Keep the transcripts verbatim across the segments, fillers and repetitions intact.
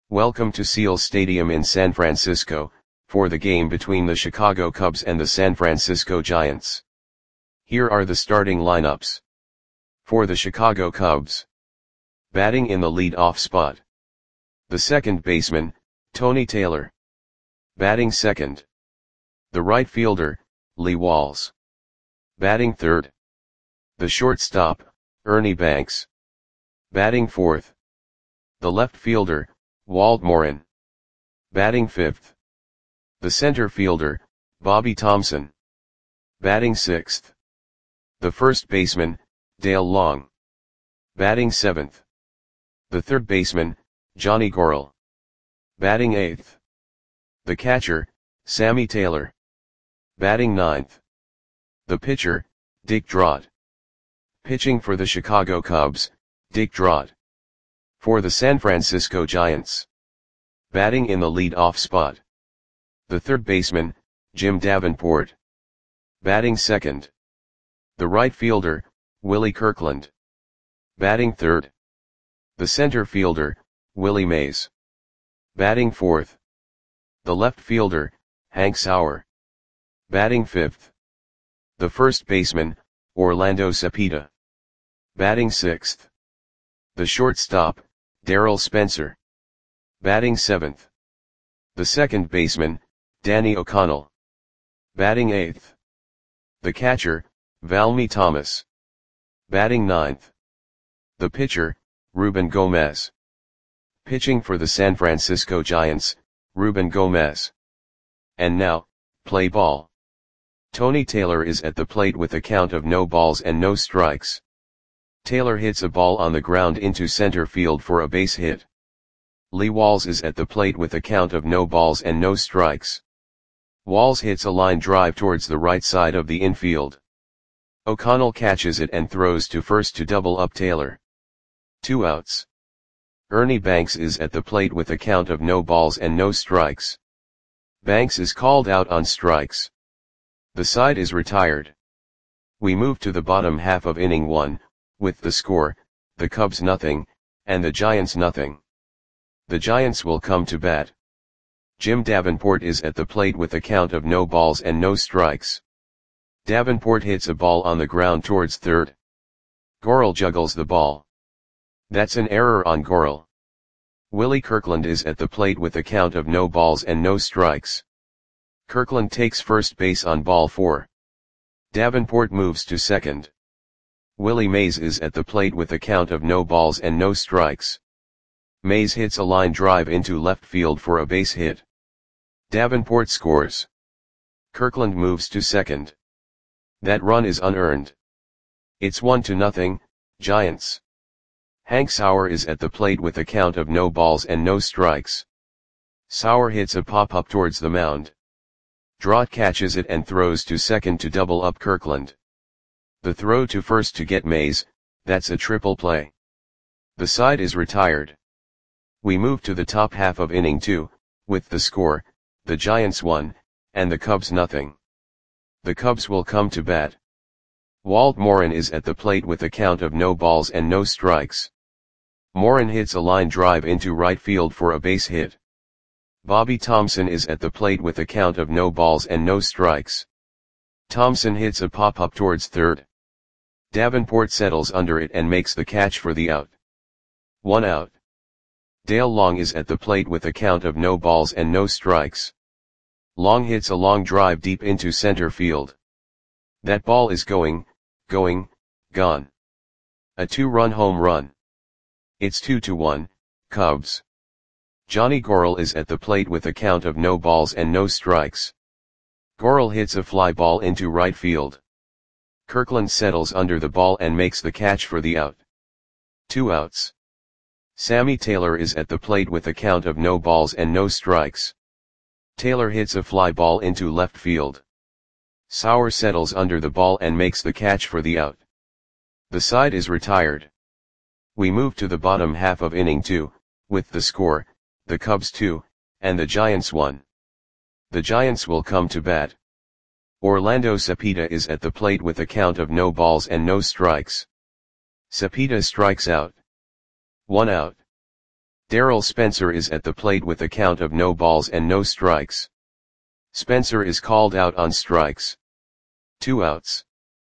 Welcome to Seals Stadium in San Francisco, for the game between the Chicago Cubs and the San Francisco Giants. Here are the starting lineups. For the Chicago Cubs. Batting in the lead-off spot. The second baseman, Tony Taylor. Batting second. The right fielder, Lee Walls. Batting third. The shortstop, Ernie Banks. Batting fourth. The left fielder, Walt Morin. Batting fifth. The center fielder, Bobby Thomson. Batting sixth. The first baseman, Dale Long. Batting seventh. The third baseman, Johnny Gorel. Batting eighth. The catcher, Sammy Taylor. Batting ninth. The pitcher, Dick Drott. Pitching for the Chicago Cubs, Dick Drott. For the San Francisco Giants. Batting in the lead-off spot. The third baseman, Jim Davenport. Batting second. The right fielder, Willie Kirkland. Batting third. The center fielder, Willie Mays. Batting fourth. The left fielder, Hank Sauer. Batting fifth. The first baseman, Orlando Cepeda. Batting sixth. The shortstop, Darryl Spencer. Batting seventh. The second baseman, Danny O'Connell. Batting eighth. The catcher, Valmy Thomas. Batting ninth. The pitcher, Ruben Gomez. Pitching for the San Francisco Giants, Ruben Gomez. And now, play ball. Tony Taylor is at the plate with a count of no balls and no strikes. Taylor hits a ball on the ground into center field for a base hit. Lee Walls is at the plate with a count of no balls and no strikes. Walls hits a line drive towards the right side of the infield. O'Connell catches it and throws to first to double up Taylor. Two outs. Ernie Banks is at the plate with a count of no balls and no strikes. Banks is called out on strikes. The side is retired. We move to the bottom half of inning one, with the score, the Cubs nothing, and the Giants nothing. The Giants will come to bat. Jim Davenport is at the plate with a count of no balls and no strikes. Davenport hits a ball on the ground towards third. Gorel juggles the ball. That's an error on Gorel. Willie Kirkland is at the plate with a count of no balls and no strikes. Kirkland takes first base on ball four. Davenport moves to second. Willie Mays is at the plate with a count of no balls and no strikes. Mays hits a line drive into left field for a base hit. Davenport scores. Kirkland moves to second. That run is unearned. It's one to nothing, Giants. Hank Sauer is at the plate with a count of no balls and no strikes. Sauer hits a pop-up towards the mound. Drott catches it and throws to second to double up Kirkland. The throw to first to get Mays, that's a triple play. The side is retired. We move to the top half of inning two, with the score, the Giants one, and the Cubs nothing. The Cubs will come to bat. Walt Morin is at the plate with a count of no balls and no strikes. Morin hits a line drive into right field for a base hit. Bobby Thomson is at the plate with a count of no balls and no strikes. Thomson hits a pop-up towards third. Davenport settles under it and makes the catch for the out. One out. Dale Long is at the plate with a count of no balls and no strikes. Long hits a long drive deep into center field. That ball is going, going, gone. A two-run home run. It's two to one, Cubs. Johnny Gorel is at the plate with a count of no balls and no strikes. Gorel hits a fly ball into right field. Kirkland settles under the ball and makes the catch for the out. Two outs. Sammy Taylor is at the plate with a count of no balls and no strikes. Taylor hits a fly ball into left field. Sauer settles under the ball and makes the catch for the out. The side is retired. We move to the bottom half of inning two, with the score, the Cubs two, and the Giants one. The Giants will come to bat. Orlando Cepeda is at the plate with a count of no balls and no strikes. Cepeda strikes out. One out. Darrell Spencer is at the plate with a count of no balls and no strikes. Spencer is called out on strikes. Two outs.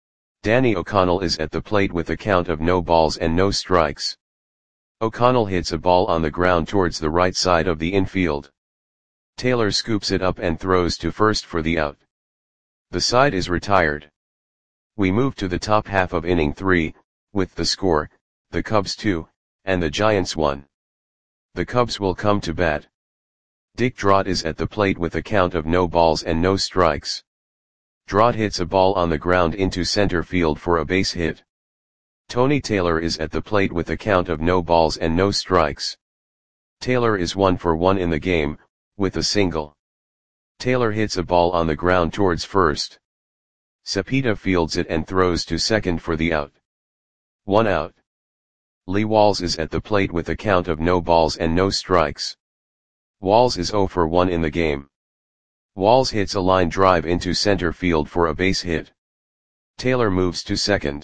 Danny O'Connell is at the plate with a count of no balls and no strikes. O'Connell hits a ball on the ground towards the right side of the infield. Taylor scoops it up and throws to first for the out. The side is retired. We move to the top half of inning three, with the score, the Cubs two, and the Giants one. The Cubs will come to bat. Dick Drott is at the plate with a count of no balls and no strikes. Drott hits a ball on the ground into center field for a base hit. Tony Taylor is at the plate with a count of no balls and no strikes. Taylor is one for one in the game, with a single. Taylor hits a ball on the ground towards first. Cepeda fields it and throws to second for the out. One out. Lee Walls is at the plate with a count of no balls and no strikes. Walls is zero for one in the game. Walls hits a line drive into center field for a base hit. Taylor moves to second.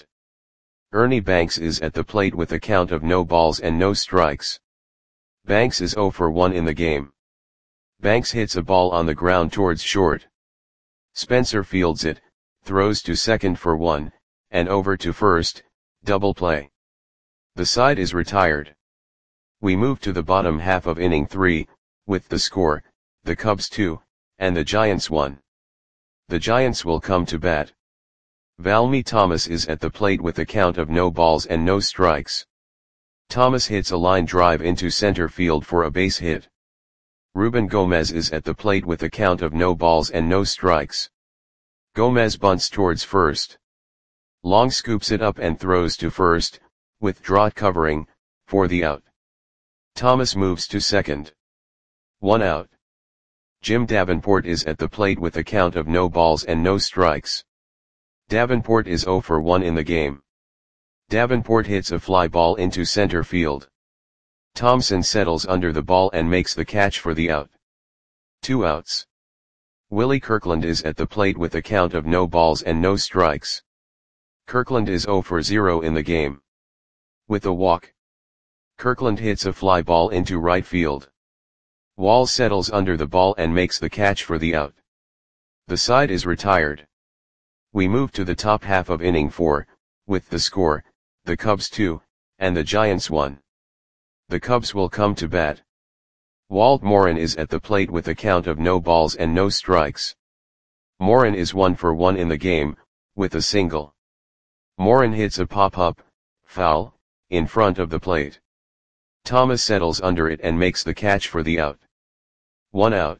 Ernie Banks is at the plate with a count of no balls and no strikes. Banks is zero for one in the game. Banks hits a ball on the ground towards short. Spencer fields it, throws to second for one, and over to first, double play. The side is retired. We move to the bottom half of inning three, with the score, the Cubs two, and the Giants one. The Giants will come to bat. Valmy Thomas is at the plate with a count of no balls and no strikes. Thomas hits a line drive into center field for a base hit. Ruben Gomez is at the plate with a count of no balls and no strikes. Gomez bunts towards first. Long scoops it up and throws to first, with Drott covering, for the out. Thomas moves to second. One out. Jim Davenport is at the plate with a count of no balls and no strikes. Davenport is zero for one in the game. Davenport hits a fly ball into center field. Thompson settles under the ball and makes the catch for the out. Two outs. Willie Kirkland is at the plate with a count of no balls and no strikes. Kirkland is zero for zero in the game. With a walk. Kirkland hits a fly ball into right field. Walls settles under the ball and makes the catch for the out. The side is retired. We move to the top half of inning four, with the score, the Cubs two, and the Giants one. The Cubs will come to bat. Walt Morin is at the plate with a count of no balls and no strikes. Morin is one for one in the game, with a single. Morin hits a pop-up, foul, in front of the plate. Thomas settles under it and makes the catch for the out. One out.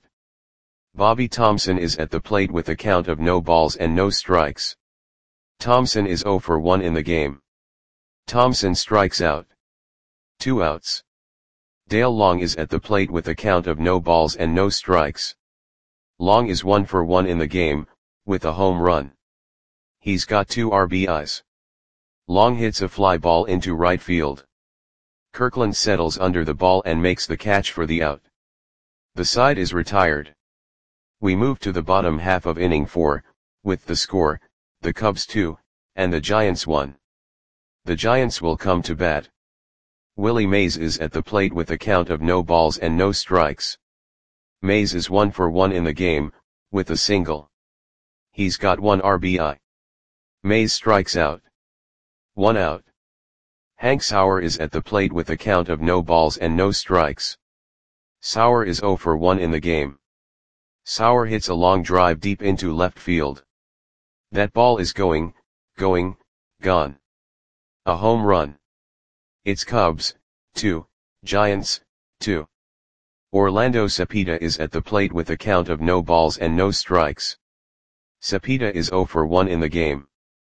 Bobby Thompson is at the plate with a count of no balls and no strikes. Thompson is zero for one in the game. Thompson strikes out. Two outs. Dale Long is at the plate with a count of no balls and no strikes. Long is one for one in the game, with a home run. He's got two R B Is. Long hits a fly ball into right field. Kirkland settles under the ball and makes the catch for the out. The side is retired. We move to the bottom half of inning four, with the score, the Cubs two, and the Giants one. The Giants will come to bat. Willie Mays is at the plate with a count of no balls and no strikes. Mays is one for one in the game, with a single. He's got one R B I. Mays strikes out. One out. Hank Sauer is at the plate with a count of no balls and no strikes. Sauer is zero for one in the game. Sauer hits a long drive deep into left field. That ball is going, going, gone. A home run. It's Cubs, two, Giants, two. Orlando Cepeda is at the plate with a count of no balls and no strikes. Cepeda is zero for one in the game.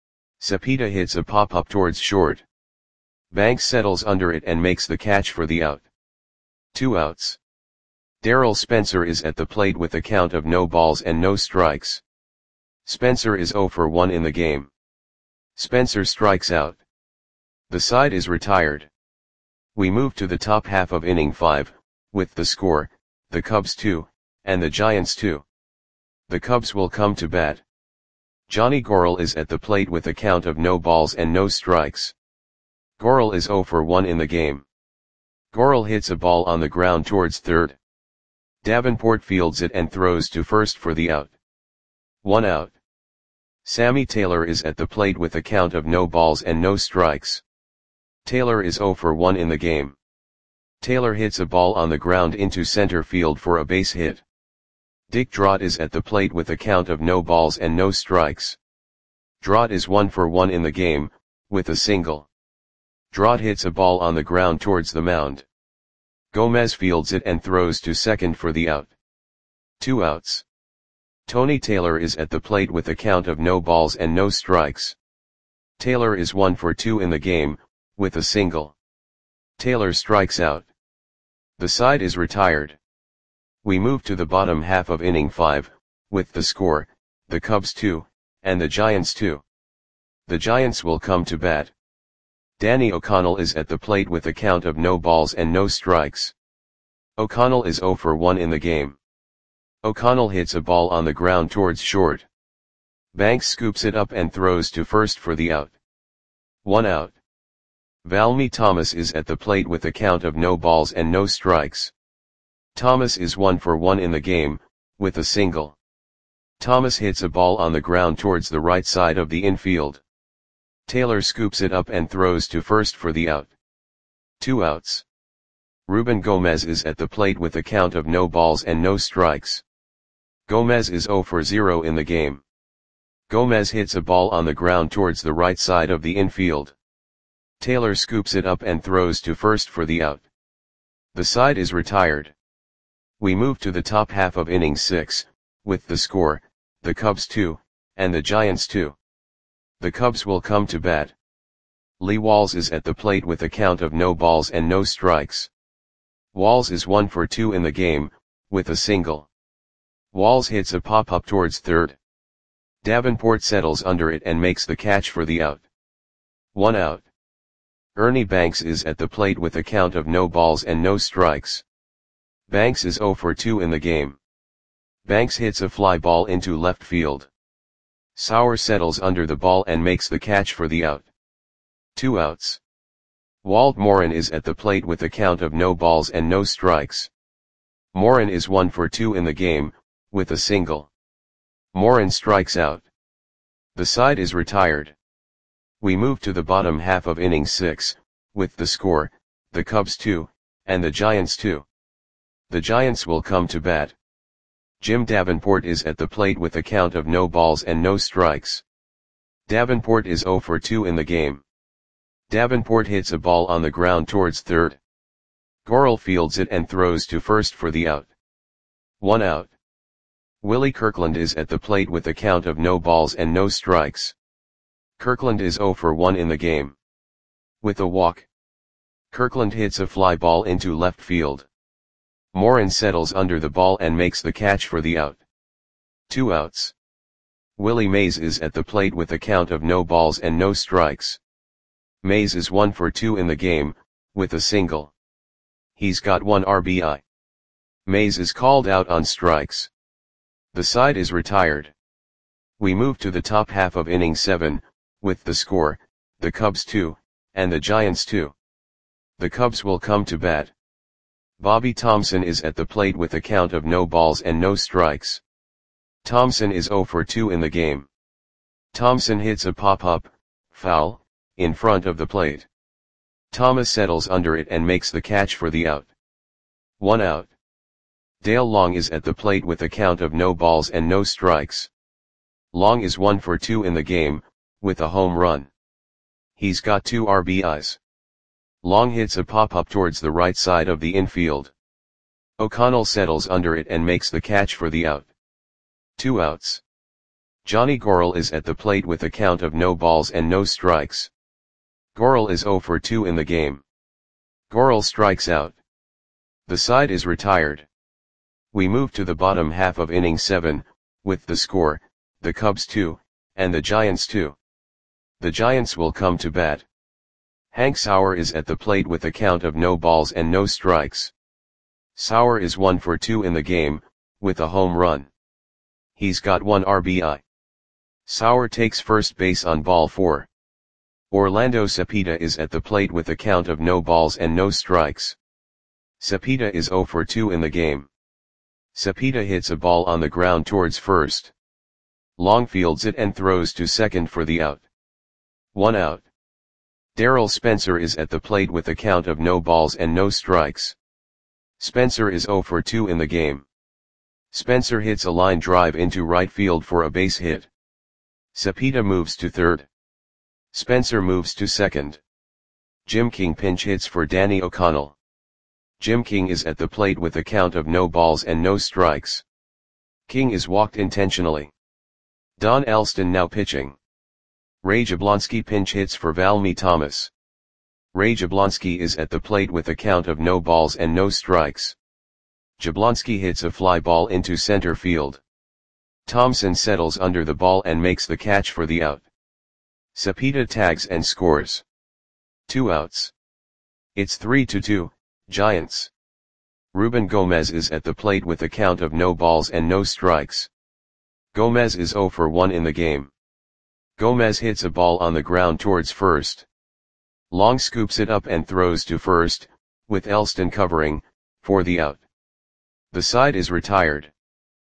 Cepeda hits a pop-up towards short. Banks settles under it and makes the catch for the out. Two outs. Darrell Spencer is at the plate with a count of no balls and no strikes. Spencer is zero for one in the game. Spencer strikes out. The side is retired. We move to the top half of inning five, with the score, the Cubs two, and the Giants two. The Cubs will come to bat. Johnny Gorel is at the plate with a count of no balls and no strikes. Gorel is zero for one in the game. Gorel hits a ball on the ground towards third. Davenport fields it and throws to first for the out. One out. Sammy Taylor is at the plate with a count of no balls and no strikes. Taylor is zero for one in the game. Taylor hits a ball on the ground into center field for a base hit. Dick Drott is at the plate with a count of no balls and no strikes. Drott is one for one in the game, with a single. Drott hits a ball on the ground towards the mound. Gomez fields it and throws to second for the out. Two outs. Tony Taylor is at the plate with a count of no balls and no strikes. Taylor is one for two in the game, with a single. Taylor strikes out. The side is retired. We move to the bottom half of inning five, with the score, the Cubs two, and the Giants two. The Giants will come to bat. Danny O'Connell is at the plate with a count of no balls and no strikes. O'Connell is zero for one in the game. O'Connell hits a ball on the ground towards short. Banks scoops it up and throws to first for the out. One out. Valmy Thomas is at the plate with a count of no balls and no strikes. Thomas is one for one in the game, with a single. Thomas hits a ball on the ground towards the right side of the infield. Taylor scoops it up and throws to first for the out. Two outs. Ruben Gomez is at the plate with a count of no balls and no strikes. Gomez is zero for zero in the game. Gomez hits a ball on the ground towards the right side of the infield. Taylor scoops it up and throws to first for the out. The side is retired. We move to the top half of inning six, with the score, the Cubs two, and the Giants two. The Cubs will come to bat. Lee Walls is at the plate with a count of no balls and no strikes. Walls is one for two in the game, with a single. Walls hits a pop-up towards third. Davenport settles under it and makes the catch for the out. One out. Ernie Banks is at the plate with a count of no balls and no strikes. Banks is zero for two in the game. Banks hits a fly ball into left field. Sauer settles under the ball and makes the catch for the out. Two outs. Walt Morin is at the plate with a count of no balls and no strikes. Morin is one for two in the game, with a single. Morin strikes out. The side is retired. We move to the bottom half of inning six, with the score, the Cubs two, and the Giants two. The Giants will come to bat. Jim Davenport is at the plate with a count of no balls and no strikes. Davenport is zero for two in the game. Davenport hits a ball on the ground towards third. Gorel fields it and throws to first for the out. One out. Willie Kirkland is at the plate with a count of no balls and no strikes. Kirkland is zero for one in the game. With a walk. Kirkland hits a fly ball into left field. Morin settles under the ball and makes the catch for the out. Two outs. Willie Mays is at the plate with a count of no balls and no strikes. Mays is one for two in the game, with a single. He's got one R B I. Mays is called out on strikes. The side is retired. We move to the top half of inning seven, with the score, the Cubs two, and the Giants two. The Cubs will come to bat. Bobby Thompson is at the plate with a count of no balls and no strikes. Thompson is zero for two in the game. Thompson hits a pop-up, foul, in front of the plate. Thomas settles under it and makes the catch for the out. One out. Dale Long is at the plate with a count of no balls and no strikes. Long is one for two in the game, with a home run. He's got two R B Is. Long hits a pop-up towards the right side of the infield. O'Connell settles under it and makes the catch for the out. Two outs. Johnny Gorel is at the plate with a count of no balls and no strikes. Gorel is zero for two in the game. Gorel strikes out. The side is retired. We move to the bottom half of inning seven, with the score, the Cubs two, and the Giants two. The Giants will come to bat. Hank Sauer is at the plate with a count of no balls and no strikes. Sauer is one for two in the game, with a home run. He's got one R B I. Sauer takes first base on ball four. Orlando Cepeda is at the plate with a count of no balls and no strikes. Cepeda is zero for two in the game. Cepeda hits a ball on the ground towards first. Long fields it and throws to second for the out. One out. Darrell Spencer is at the plate with a count of no balls and no strikes. Spencer is zero for two in the game. Spencer hits a line drive into right field for a base hit. Cepeda moves to third. Spencer moves to second. Jim King pinch hits for Danny O'Connell. Jim King is at the plate with a count of no balls and no strikes. King is walked intentionally. Don Elston now pitching. Ray Jablonski pinch hits for Valmy Thomas. Ray Jablonski is at the plate with a count of no balls and no strikes. Jablonski hits a fly ball into center field. Thompson settles under the ball and makes the catch for the out. Cepeda tags and scores. Two outs. It's three to two, Giants. Ruben Gomez is at the plate with a count of no balls and no strikes. Gomez is zero for one in the game. Gomez hits a ball on the ground towards first. Long scoops it up and throws to first, with Elston covering, for the out. The side is retired.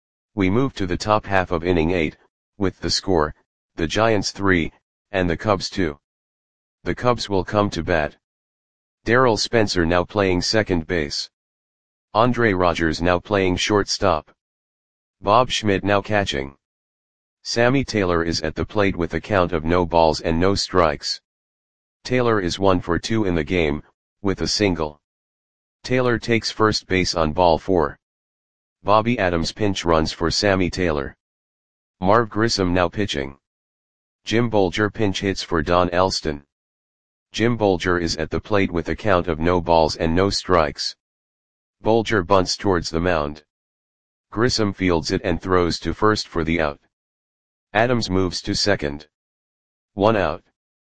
We move to the top half of inning eight, with the score, the Giants three, and the Cubs two. The Cubs will come to bat. Darrell Spencer now playing second base. Andre Rogers now playing shortstop. Bob Schmidt now catching. Sammy Taylor is at the plate with a count of no balls and no strikes. Taylor is one for two in the game, with a single. Taylor takes first base on ball four. Bobby Adams pinch runs for Sammy Taylor. Marv Grissom now pitching. Jim Bolger pinch hits for Don Elston. Jim Bolger is at the plate with a count of no balls and no strikes. Bolger bunts towards the mound. Grissom fields it and throws to first for the out. Adams moves to second. One out.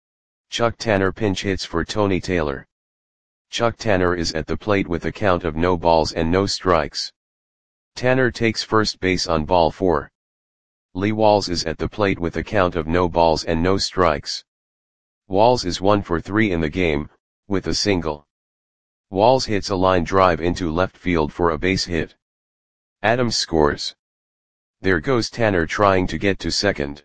Chuck Tanner pinch hits for Tony Taylor. Chuck Tanner is at the plate with a count of no balls and no strikes. Tanner takes first base on ball four. Lee Walls is at the plate with a count of no balls and no strikes. Walls is one for three in the game, with a single. Walls hits a line drive into left field for a base hit. Adams scores. There goes Tanner trying to get to second.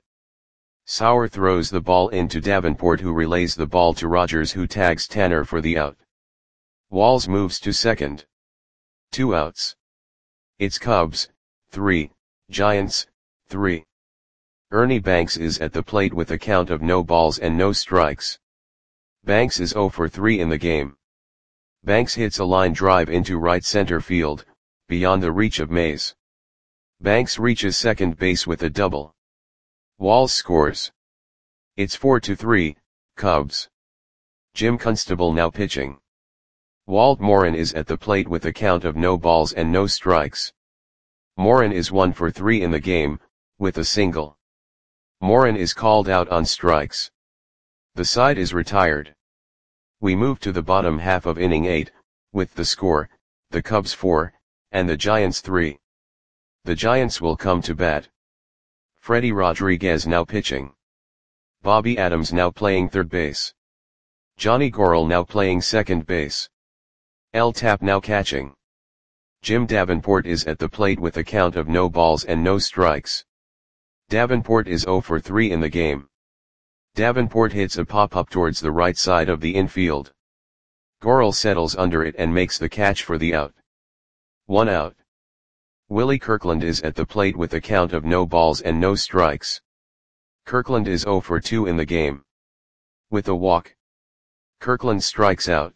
Sauer throws the ball into Davenport, who relays the ball to Rogers, who tags Tanner for the out. Walls moves to second. Two outs. It's Cubs, three, Giants, three. Ernie Banks is at the plate with a count of no balls and no strikes. Banks is zero for three in the game. Banks hits a line drive into right center field, beyond the reach of Mays. Banks reaches second base with a double. Walls scores. It's four to three, Cubs. Jim Constable now pitching. Walt Morin is at the plate with a count of no balls and no strikes. Morin is one for three in the game, with a single. Morin is called out on strikes. The side is retired. We move to the bottom half of inning eight, with the score, the Cubs four, and the Giants three. The Giants will come to bat. Freddie Rodriguez now pitching. Bobby Adams now playing third base. Johnny Gorel now playing second base. L. Tap now catching. Jim Davenport is at the plate with a count of no balls and no strikes. Davenport is zero for three in the game. Davenport hits a pop-up towards the right side of the infield. Gorel settles under it and makes the catch for the out. One out. Willie Kirkland is at the plate with a count of no balls and no strikes. Kirkland is zero for two in the game. With a walk. Kirkland strikes out.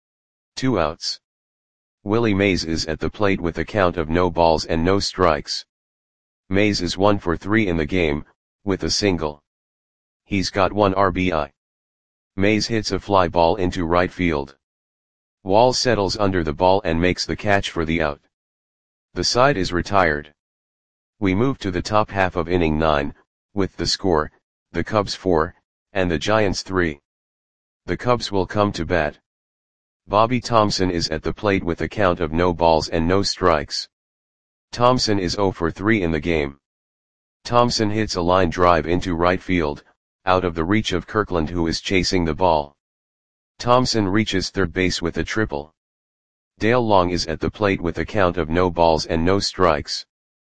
Two outs. Willie Mays is at the plate with a count of no balls and no strikes. Mays is one for three in the game, with a single. He's got one R B I. Mays hits a fly ball into right field. Wall settles under the ball and makes the catch for the out. The side is retired. We move to the top half of inning nine, with the score, the Cubs four, and the Giants three. The Cubs will come to bat. Bobby Thompson is at the plate with a count of no balls and no strikes. Thompson is zero for three in the game. Thompson hits a line drive into right field, out of the reach of Kirkland, who is chasing the ball. Thompson reaches third base with a triple. Dale Long is at the plate with a count of no balls and no strikes.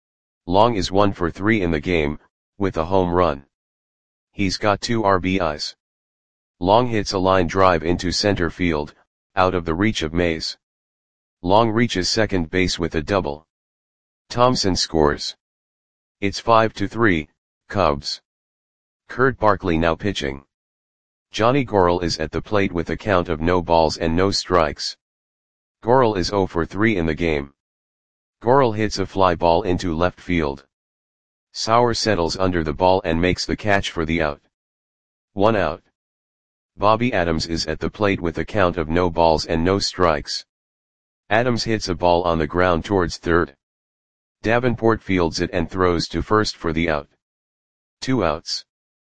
Long is one for three in the game, with a home run. He's got two R B Is. Long hits a line drive into center field, out of the reach of Mays. Long reaches second base with a double. Thompson scores. It's five to three, Cubs. Kurt Barkley now pitching. Johnny Gorel is at the plate with a count of no balls and no strikes. Gorel is zero for three in the game. Gorel hits a fly ball into left field. Sauer settles under the ball and makes the catch for the out. One out. Bobby Adams is at the plate with a count of no balls and no strikes. Adams hits a ball on the ground towards third. Davenport fields it and throws to first for the out. Two outs.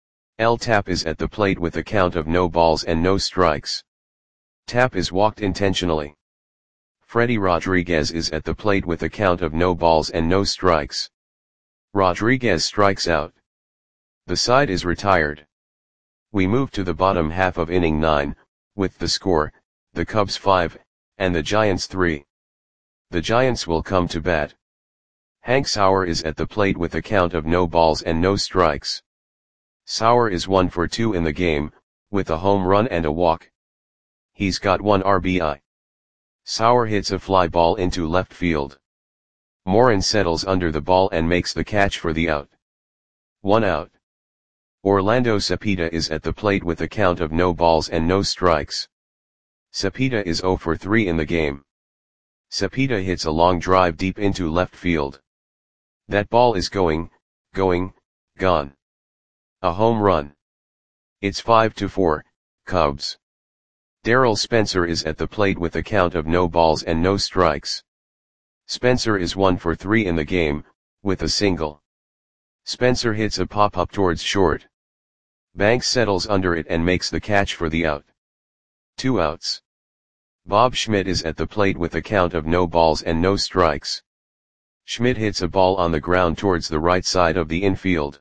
L. Tapp is at the plate with a count of no balls and no strikes. Tapp is walked intentionally. Freddie Rodriguez is at the plate with a count of no balls and no strikes. Rodriguez strikes out. The side is retired. We move to the bottom half of inning nine, with the score, the Cubs five, and the Giants three. The Giants will come to bat. Hank Sauer is at the plate with a count of no balls and no strikes. Sauer is one for two in the game, with a home run and a walk. He's got one R B I. Sauer hits a fly ball into left field. Morin settles under the ball and makes the catch for the out. One out. Orlando Cepeda is at the plate with a count of no balls and no strikes. Cepeda is zero for three in the game. Cepeda hits a long drive deep into left field. That ball is going, going, gone. A home run. It's five to four, Cubs. Darryl Spencer is at the plate with a count of no balls and no strikes. Spencer is one for three in the game, with a single. Spencer hits a pop-up towards short. Banks settles under it and makes the catch for the out. Two outs. Bob Schmidt is at the plate with a count of no balls and no strikes. Schmidt hits a ball on the ground towards the right side of the infield.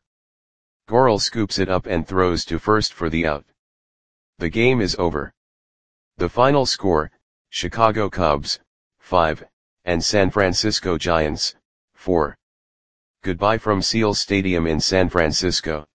Gorel scoops it up and throws to first for the out. The game is over. The final score, Chicago Cubs, five, and San Francisco Giants, four. Goodbye from Seal Stadium in San Francisco.